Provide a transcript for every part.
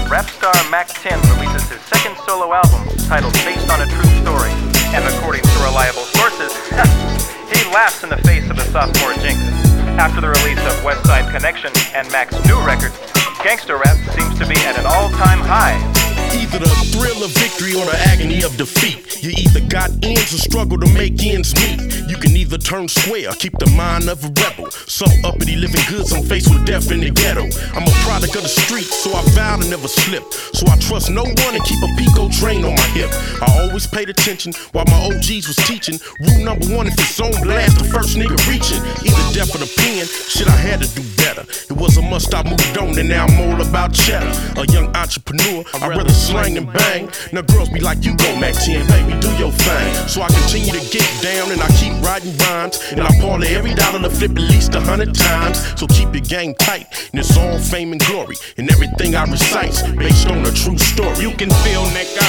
rap star Mac 10 releases his second solo album titled Based on a True Story. And according to reliable sources, he laughs in the face of the sophomore jinx. After the release of West Side Connection and Mac's new record, gangster rap seems to be at an all-time high. Either the thrill of victory or the agony of defeat. You either got ends or struggle to make ends meet. You can either turn square or keep the mind of a rebel. Some uppity living good, some faced with death in the ghetto. I'm a product of the streets, so I vow to never slip. So I trust no one and keep a Pico train on my hip. I always paid attention while my OGs was teaching. Rule number one, if it's on blast, the first nigga reaching. Either death or the pen, shit, I had to do better. It was a must, I moved on, and now I'm all about cheddar. A young entrepreneur, I'd rather slang and bang. Now girls be like, you go Mac 10, baby, do your thing. So I continue to get down and I keep writing rhymes. And I parlay every dollar to flip at least 100 times. So keep your game tight, and it's all fame and glory. And everything I recite's based on a true story. You can feel, nigga,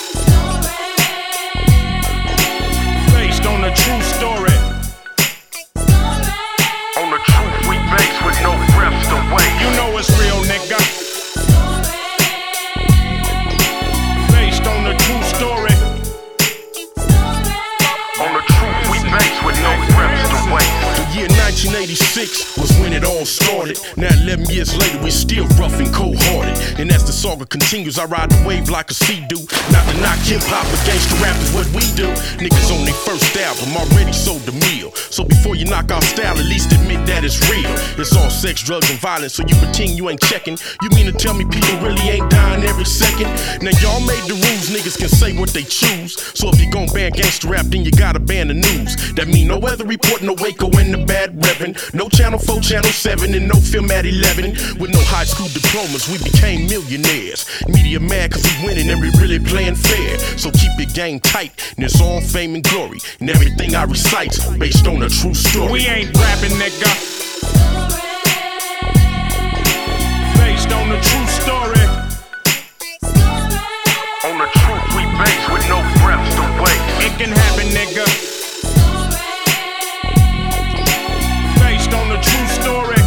based on a true story. On the truth we base with no breaths to waste. You know it's real, nigga. Based on the true story. On the truth we base with no breaths to waste. The year 1986 was when it all started. Now 11 years later we still rough and cold-hearted. And as the saga continues, I ride the wave like a sea-doo. Not to knock hip-hop, but gangsta rap is what we do. Niggas on their first album already sold the meal. So before you knock our style, at least admit that it's real. It's all sex, drugs, and violence, so you pretend you ain't checking. You mean to tell me people really ain't dying every second? Now y'all made the rules, niggas can say what they choose. So if you gon' ban gangsta rap, then you gotta ban the news. That mean no weather report, no Waco, and the bad reverend. No Channel 4, Channel 7, and no film at 11. With no high school diplomas, we became millionaires. Media mad cause we winning and we really playing fair. So keep your game tight, and it's all fame and glory. And everything I recite's based on a true story. We ain't rapping, nigga. Based on the true story. On the truth we base with no breaths to waste. It can happen, nigga. Based on the true story.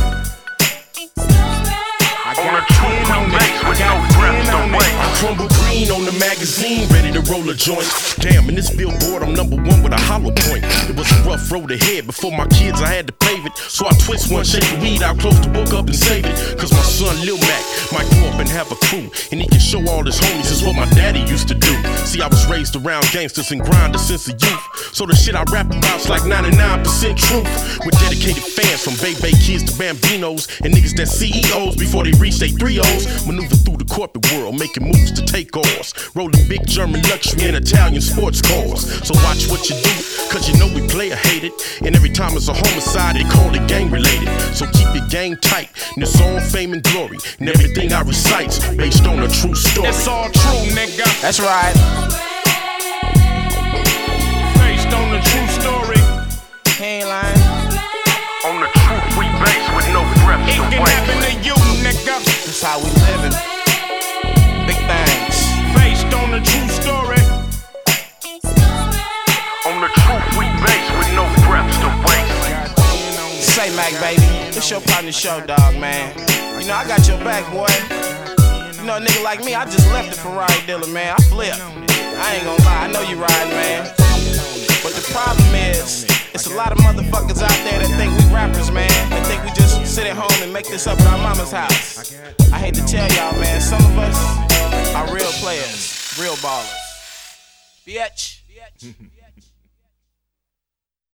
On the truth we base with no breaths to waste. I crumble green on the magazine, ready to roll a joint. Damn, in this billboard I'm #1 with a hollow point. It was a rough road ahead. Before my kids I had to pave it. So I twist one, shake the weed out, close the book up and save it. Cause my son Lil Mac might grow up and have a crew, and he can show all his homies is what my daddy used to do. See, I was raised around gangsters and grinders since a youth. So the shit I rap about's like 99% truth. With dedicated fans from Bay kids to Bambinos, and niggas that CEOs before they reach they 3-0s. Maneuver through the corporate world, making moves to take ours. Rolling big German luxury and Italian sports cars. So watch what you do, cause you know we player hated. And every time it's a homicide, they call it gang related. So keep your game tight, and it's all fame and glory. And everything I recite's based on a true story. It's all true, nigga. That's right. Based on the true story. He ain't lying. On the truth we base with no breaths to waste. It can happen to you, nigga. That's how we living. Big things. Based on the true story. On the truth we base with no breaths to waste. Say Mac, baby, it's your partner show, dog, man. You know I got your back, boy. You know a nigga like me, I just left the Ferrari dealer, man. I flipped. I ain't gonna lie, I know you riding, man. But the problem is, it's a lot of motherfuckers out there that think we rappers, man. They think we just sit at home and make this up at our mama's house. I hate to tell y'all, man, some of us are real players, real ballers. Bitch.